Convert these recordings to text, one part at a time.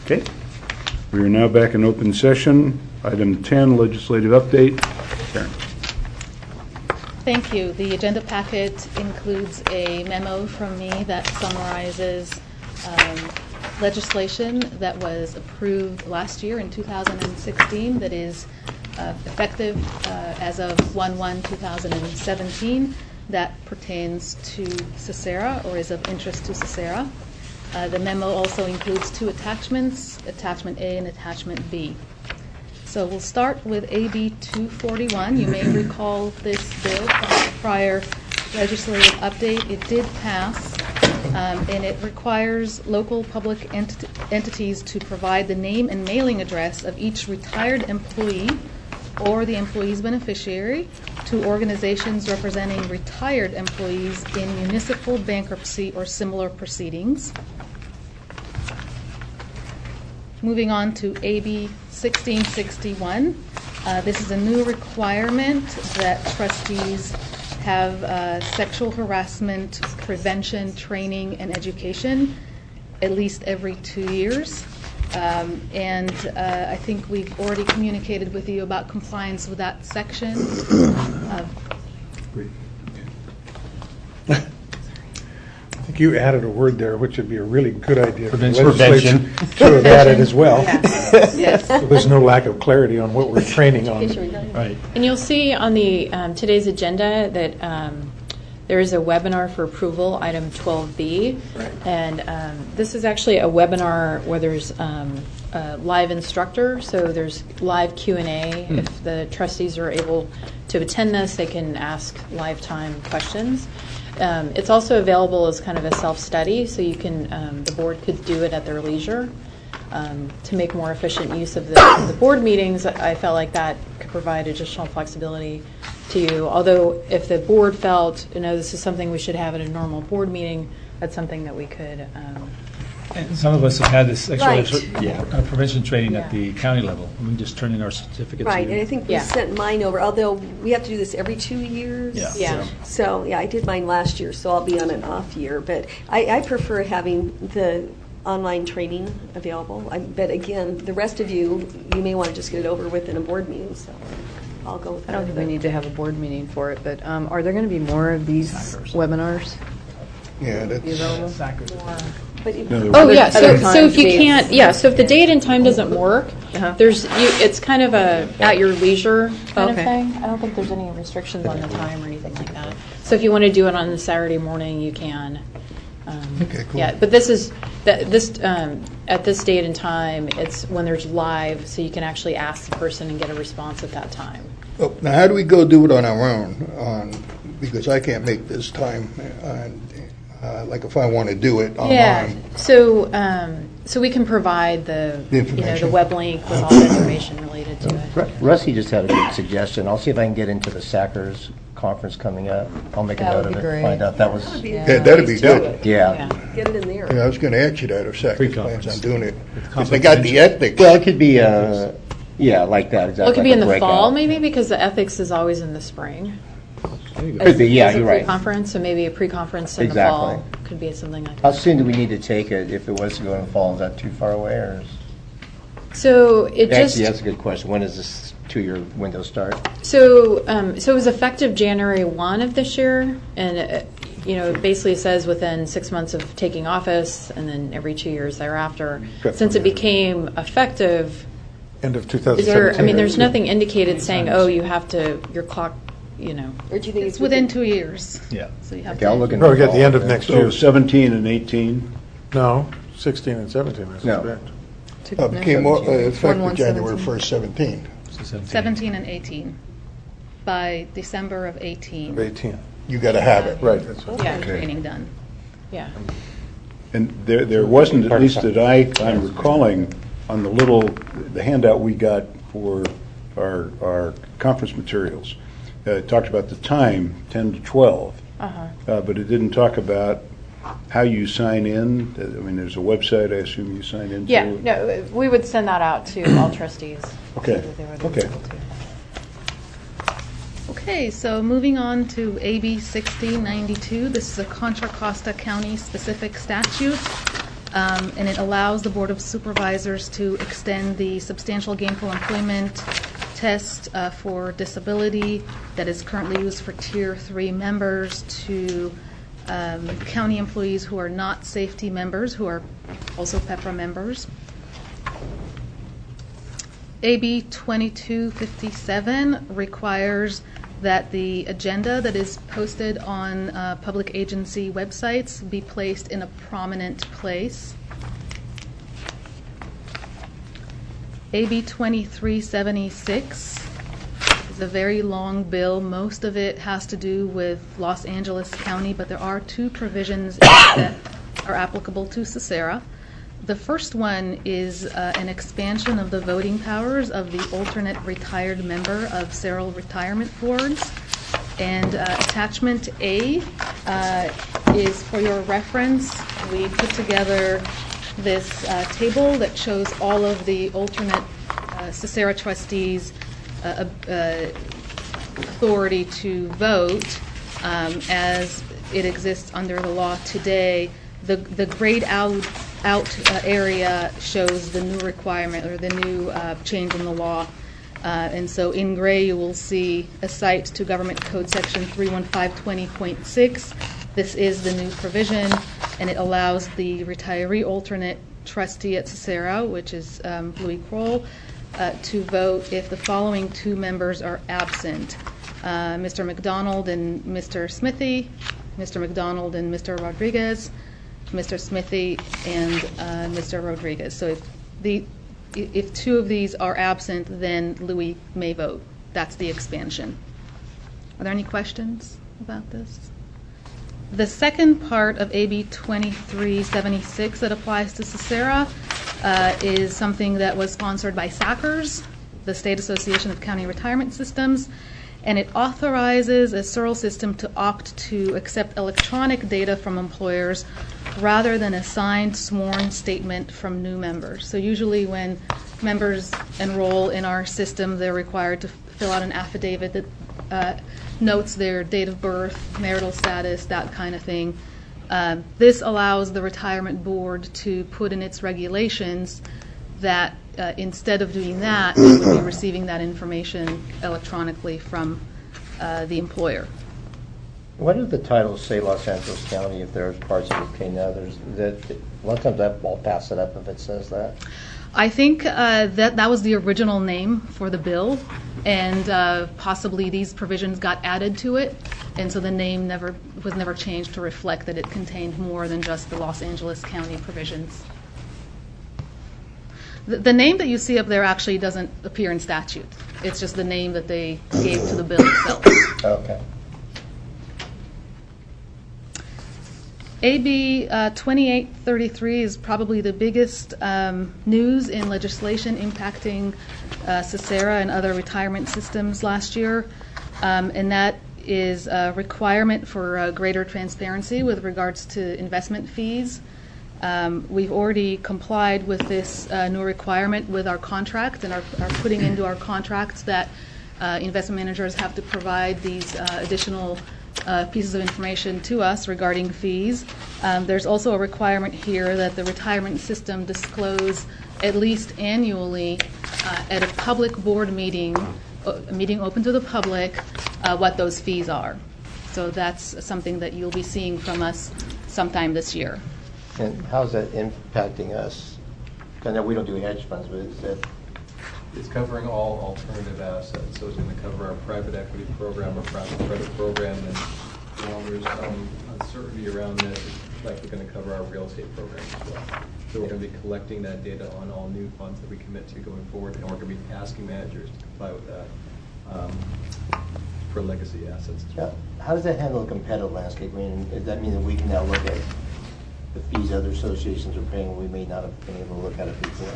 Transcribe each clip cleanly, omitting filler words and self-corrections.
Okay. We are now back in open session. Item 10, legislative update. Karen. Thank you. The agenda packet includes a memo from me that summarizes legislation that was approved last year in 2016 that is effective as of 1/1/2017 that pertains to CESARA or is of interest to CESARA. The memo also includes two attachments, Attachment A and Attachment B. So we'll start with AB 241. You may recall this bill from the prior legislative update. It did pass, and it requires local public entities to provide the name and mailing address of each retired employee or the employee's beneficiary to organizations representing retired employees in municipal bankruptcy or similar proceedings. Moving on to AB 1661. This is a new requirement that trustees have sexual harassment prevention, training, and education at least every 2 years. And I think we've already communicated with you about compliance with that section. I think you added a word there, which would be a really good idea. Prevention. Should have added as well. Yes. So there's no lack of clarity on what we're training on. Right. And you'll see on the today's agenda that there is a webinar for approval, item 12B. Right. And this is actually a webinar where there's a live instructor, so there's live Q&A. If the trustees are able to attend this, they can ask lifetime questions. It's also available as kind of a self-study, so you can the board could do it at their leisure. To make more efficient use of the board meetings, I felt like that could provide additional flexibility to you. Although if the board felt, this is something we should have at a normal board meeting, that's something that we could. And some of us have had this sexual Right. prevention training at Yeah. the county level. We just turn in our certificates. Right, and I think we sent mine over, although we have to do this every 2 years. Yeah. So, I did mine last year, so I'll be on an off year. But I prefer having the online training available. But again, the rest of you may want to just get it over with in a board meeting, so I'll go with that. I don't think we need to have a board meeting for it, but are there going to be more of these webinars? Yeah, that's Be available? But if- Oh yeah, Other so if you times can't, so if the date and time doesn't work, Uh-huh. it's kind of a at your leisure kind of Okay. thing. I don't think there's any restrictions on the time or anything like that. So if you want to do it on a Saturday morning, you can. Okay, cool. Yeah, but this is at this date and time, it's when there's live, so you can actually ask the person and get a response at that time. Oh, now, how do we go do it on our own? Because I can't make this time. Like if I want to do it online. Yeah. So we can provide the information. web link with all the information related to it. Rusty just had a good suggestion. I'll see if I can get into the SACRS conference coming up. I'll make a That note would of be it. great. Find out that was. Yeah, that'd be good. Yeah. get it in there. Yeah, I was going to ask you that if SAC plans Pre-conference. on doing it. With If they got the ethics. Well, it could be. Yeah, like that. Exactly. Well, it could be like in a the fall, breakout. maybe, because the ethics is always in the spring. Could be. Yeah, As a you're right. Pre-conference, so maybe a pre-conference in Exactly. the fall could be something like How that. soon do we need to take it? If it was to go in the fall, is that too far away, or? So it just Actually, that's a good question. When does this 2-year window start? so it was effective January 1 of this year, and it basically says within 6 months of taking office, and then every 2 years thereafter. Good. Since it became effective, End of is 2017. there? I mean, there's nothing indicated saying, oh, you have to your clock. Or do you think It's within 2 years. Yeah. So you have Okay, I'll to. look in Probably the at the fall, end of then. next So year. 17 and 18. No, 16 and 17, that's No. correct. Became effective 1/1/17. January 1st, 17. So 17 and 18 by December of 18. 18. You got to have it. Right, that's right. Yeah. Training done. Yeah. And there wasn't, at least that I'm recalling, on the handout we got for our conference materials. It talked about the time, 10 to 12, but it didn't talk about how you sign in. I mean, there's a website, I assume you sign into. Yeah, no, we would send that out to all trustees. Okay, so that they would be okay. able to. Okay, so moving on to AB 1692. This is a Contra Costa County specific statute. and it allows the Board of Supervisors to extend the substantial gainful employment test for disability that is currently used for Tier 3 members to county employees who are not safety members, who are also PEPRA members. AB 2257 requires that the agenda that is posted on public agency websites be placed in a prominent place. AB 2376 is a very long bill. Most of it has to do with Los Angeles County, but there are two provisions that are applicable to CESARA. The first one is an expansion of the voting powers of the alternate retired member of several retirement boards. And attachment A is for your reference. We put together this table that shows all of the alternate CESARA trustees' authority to vote as it exists under the law today. The grayed out area shows the new requirement or the new change in the law. And so in gray you will see a cite to Government Code Section 31520.6. This is the new provision, and it allows the retiree alternate trustee at CESARA, which is Louis Kroll, to vote if the following two members are absent. Mr. McDonald and Mr. Smithy, Mr. McDonald and Mr. Rodriguez, Mr. Smithy and Mr. Rodriguez. So if two of these are absent, then Louis may vote. That's the expansion. Are there any questions about this? The second part of AB 2376 that applies to CESARA is something that was sponsored by SACRS, the State Association of County Retirement Systems, and it authorizes a SERL system to opt to accept electronic data from employers rather than a signed sworn statement from new members. So usually when members enroll in our system, they're required to fill out an affidavit that notes their date of birth, marital status, that kind of thing. This allows the retirement board to put in its regulations that instead of doing that, they would be receiving that information electronically from the employer. What do the titles say Los Angeles County if there's parts of it okay now? A lot of times I'll pass it up if it says that. I think that was the original name for the bill, and possibly these provisions got added to it, and so the name was never changed to reflect that it contained more than just the Los Angeles County provisions. The name that you see up there actually doesn't appear in statute. It's just the name that they gave to the bill itself. Okay. AB 2833 is probably the biggest news in legislation impacting CESARA and other retirement systems last year, and that is a requirement for greater transparency with regards to investment fees. We've already complied with this new requirement with our contract and are putting into our contracts that investment managers have to provide these additional pieces of information to us regarding fees. There's also a requirement here that the retirement system disclose at least annually at a public board meeting, a meeting open to the public, what those fees are. So that's something that you'll be seeing from us sometime this year. And how's that impacting us? I know we don't do hedge funds, but it's covering all alternative assets. So it's going to cover our private equity program, our private credit program, and while there's some uncertainty around this, it's likely going to cover our real estate program as well. So we're going to be collecting that data on all new funds that we commit to going forward, and we're going to be asking managers to comply with that for legacy assets as well. How does that handle the competitive landscape? I mean, does that mean that we can now look at the fees other associations are paying we may not have been able to look at it before?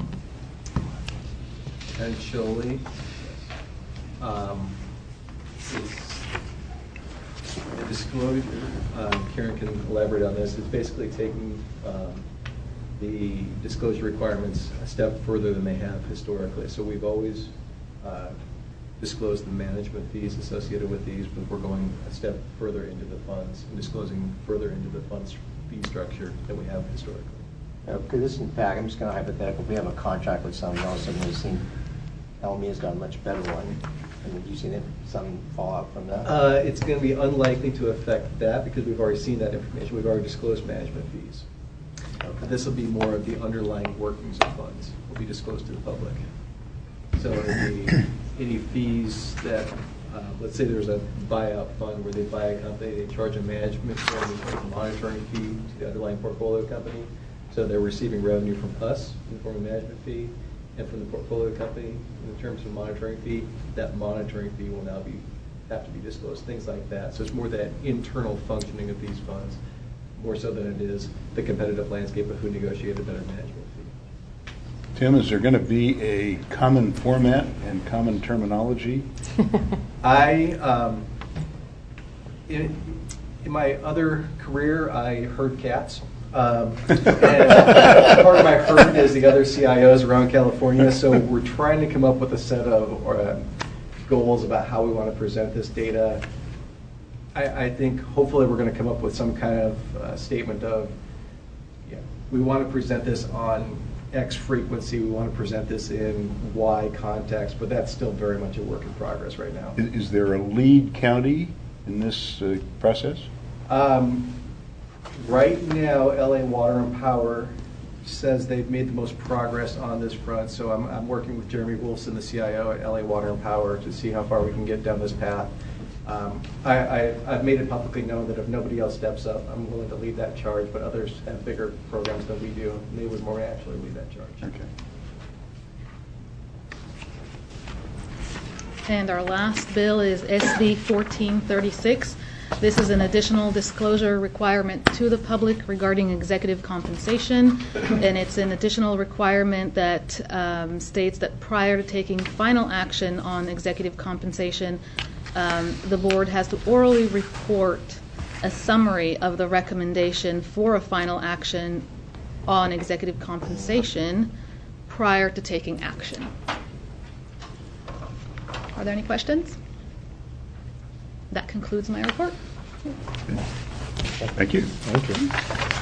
Potentially, the disclosure, Karen can elaborate on this, is basically taking the disclosure requirements a step further than they have historically. So we've always disclosed the management fees associated with these, but we're going a step further into the funds and disclosing further into the funds fee structure than we have historically. Because this, in fact, I'm just going to hypothetical, we have a contract with someone, all of a sudden we've seen Alamea's got a much better one. And have you seen some fallout from that? It's going to be unlikely to affect that because we've already seen that information. We've already disclosed management fees. Okay. This will be more of the underlying workings of funds will be disclosed to the public. So any fees that, let's say there's a buyout fund where they buy a company, they charge a management fee, they charge a monitoring fee to the underlying portfolio company. So they're receiving revenue from us in the form of management fee and from the portfolio company in terms of monitoring fee. That monitoring fee will now have to be disclosed, things like that. So it's more that internal functioning of these funds, more so than it is the competitive landscape of who negotiated a better management fee. Tim, is there going to be a common format and common terminology? In my other career, I herd cats. And part of my herd is the other CIOs around California. So we're trying to come up with a set of goals about how we want to present this data. I think hopefully we're going to come up with some kind of statement of, we want to present this on X frequency, we want to present this in Y context, but that's still very much a work in progress right now. Is there a lead county in this process? Right now, LA Water and Power says they've made the most progress on this front, so I'm working with Jeremy Wolfson, the CIO at LA Water and Power, to see how far we can get down this path. I've made it publicly known that if nobody else steps up, I'm willing to lead that charge, but others have bigger programs than we do, and they would more actually lead that charge. Okay. And our last bill is SB 1436. This is an additional disclosure requirement to the public regarding executive compensation, and it's an additional requirement that states that prior to taking final action on executive compensation, the board has to orally report a summary of the recommendation for a final action on executive compensation prior to taking action. Are there any questions? That concludes my report. Thank you. Thank you.